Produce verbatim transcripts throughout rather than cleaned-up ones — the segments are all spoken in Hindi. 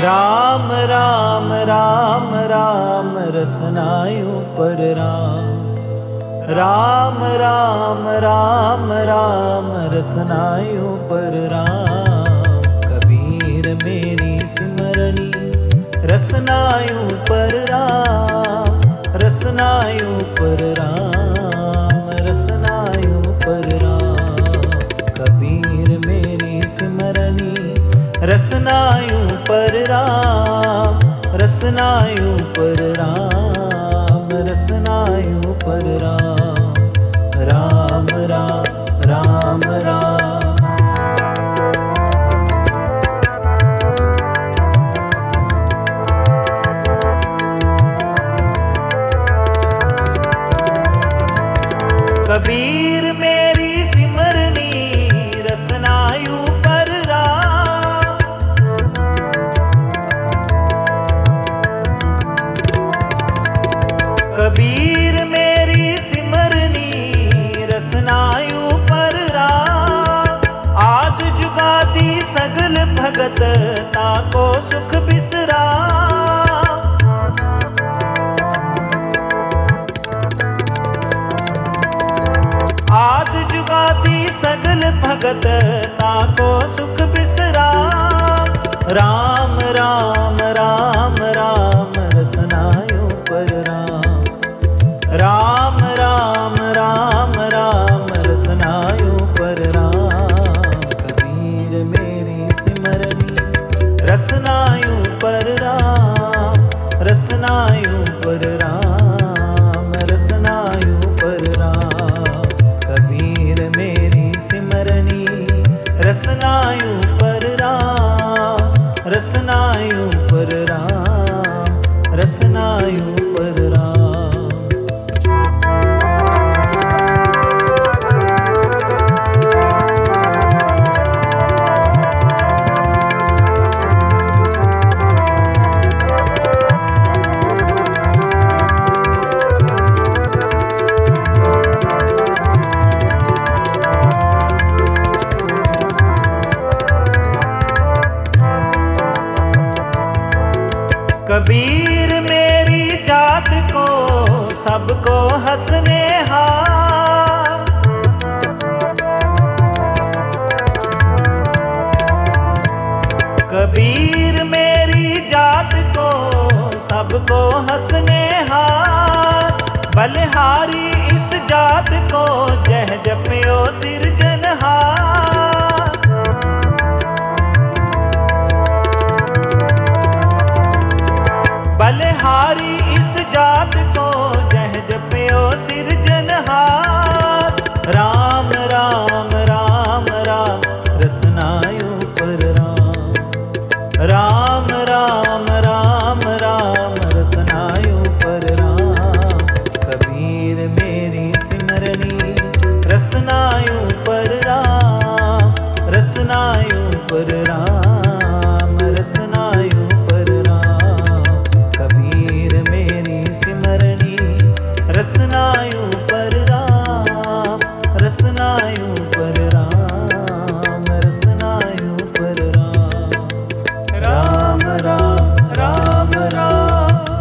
राम राम राम राम रसनायु पर राम। राम राम राम राम रसनायु पर राम। कबीर मेरी सिमरनी रसनायु पर राम। रसनायु पर राम रसनायु पर राम। कबीर मेरी सिमरनी रसनायु पर राम। रसनायु पर राम रसनायु पर राम। राम राम राम राम। कबीर मेरी सिमरनी रसनायु पर राम। कबीर मेरी सिमरनी रसनायु पर राम। आद जुगादी सगल भगत ताको सुख बिसराम। आद जुगादी सगल भगत ताको सुख बिसराम। राम राम राम राम रसनायु पर राम। राम राम राम राम रसनायु पर राम। कबीर मेरी सिमरनी रसनायु पर राम। रसनायु पर राम रसनायु पर राम। कबीर मेरी सिमरनी रसनायु पर राम। रसनायु पर राम रसनायु पर राम। कबीर मेरी जात को सबको हंसने हार। कबीर मेरी जात को सबको हंसने हार। बलिहारी इस जात को जह जप्यो सिरजनहार। बलिहारी इस जात को जह जप्यो सिरजनहार। राम राम राम राम रसनायु पर राम। राम राम राम राम रसनायु पर राम। कबीर मेरी सिमरनी रसनायु पर राम। रसनायु पर राम रसनायु पर राम। कबीर मेरी सिमरनी रसनायु पर राम। रसनायु पर राम रसनायु पर राम। राम राम राम राम।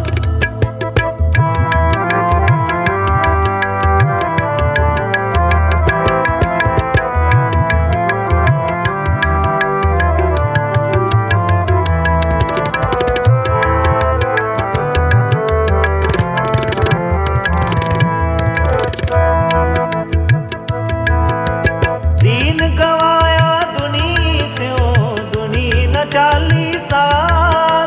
दीन गवाया दुनी स्यों दुनी न चाली साथ।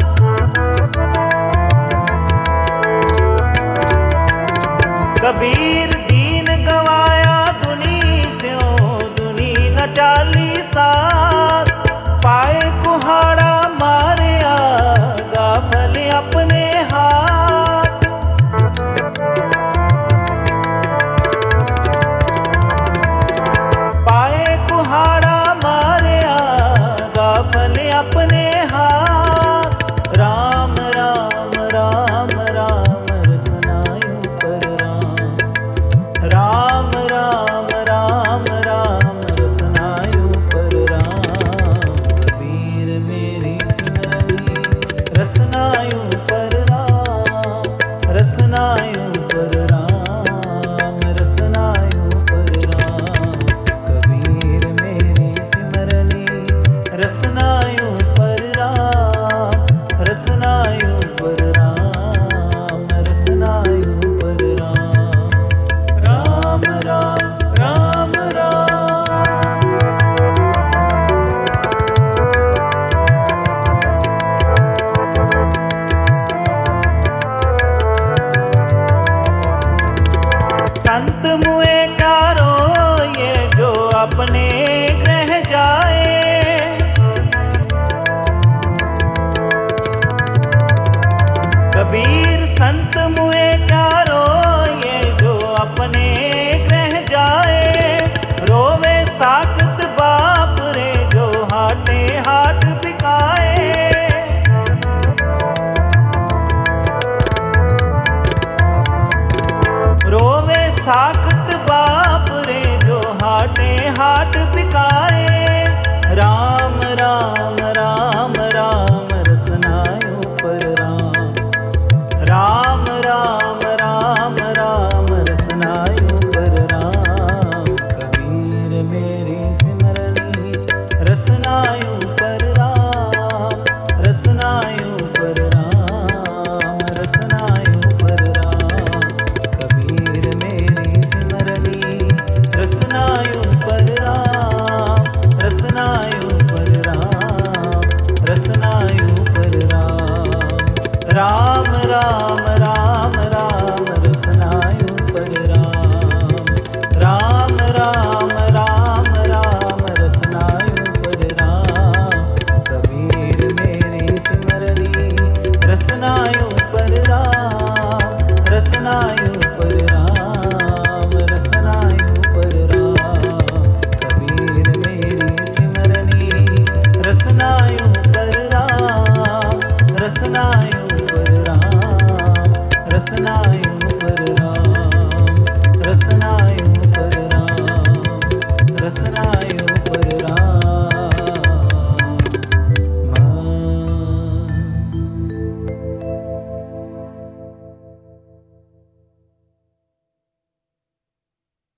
कबीर दीन गवाया दुनी स्यों दुनी न चाली साथ। पाए कुहाड़ा मारिया गाफल अपने हाथ। पाए कुहाड़ा मारिया गाफल अपने हाथ। राम राम राम राम रसनायु पर राम। संत मुए का रोए जो अपने ग्रह जाए। कबीर संत मुए का रोए जो अपने ग्रह जाए। रोवे साकत बाप रे जो हाटे हाट बिकाए। रोवे साकत बाप रे जो हाटे हाट बिकाए। राम राम राम राम रसनायो पर राम। राम राम राम राम रसनायो पर राम। कबीर मेरी सिमरनी रसनायो पर राम। रसनायो पर राम रसनायो पर राम। कबीर मेरी सिमरनी रसनायो पर राम। रसनायो पर राम रसनायो पर राम। राम राम राम राम रसनायो पर राम। राम राम राम राम रसनायो पर राम। कबीर मेरी सिमरनी रसनायो